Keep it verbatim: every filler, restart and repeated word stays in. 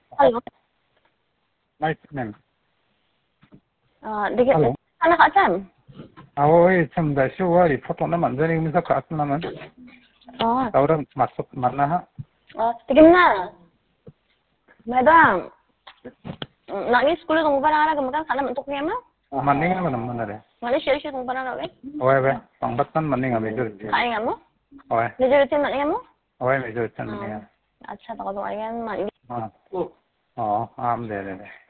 Halo. Nice name. Uh, dikit Halo. anak Kak Sam. Oi, sam da shi wa ri photo na man zani mi sa ka na man. Oh, Tawra masuk mana ha? uh, dikit na. Madam. Nangis sekolah kamu pada arah kamu kan sana bentuk ni mah? Maning na man mana re? Mana share share kamu pada arah kan? Oi be, pangbatan maning ami jur. Ay kamu? Oi. Ni jur tin mana kamu? Oi me jur tan maning. Acha tak tahu ayam mana. Ah. Oh, am de de de.